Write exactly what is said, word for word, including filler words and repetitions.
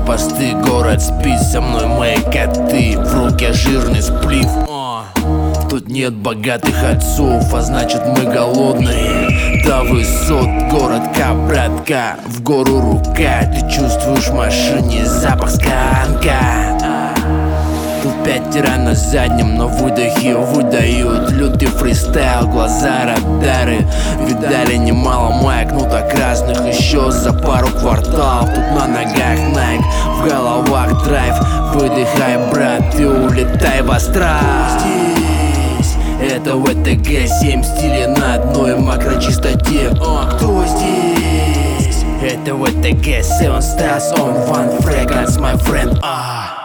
посты, город спит, со мной мои коты. В руке жирный сплив. О, тут нет богатых отцов, а значит мы голодные. До высот городка, братка, в гору рука. Ты чувствуешь в машине запах сканка. Тут пятеро на заднем, но выдохи выдают лютый фристайл, глаза радары. Видали немало маек, ну так разных еще за пару кварталов. Тут на ногах Nike, в головах драйв. Выдыхай, брат, и улетай в астрал. Здесь это вэ тэ гэ семь, стили на одной макрочистоте. О, кто здесь? Это вэ тэ гэ семь Stars on one fragrance, my friend. Ah.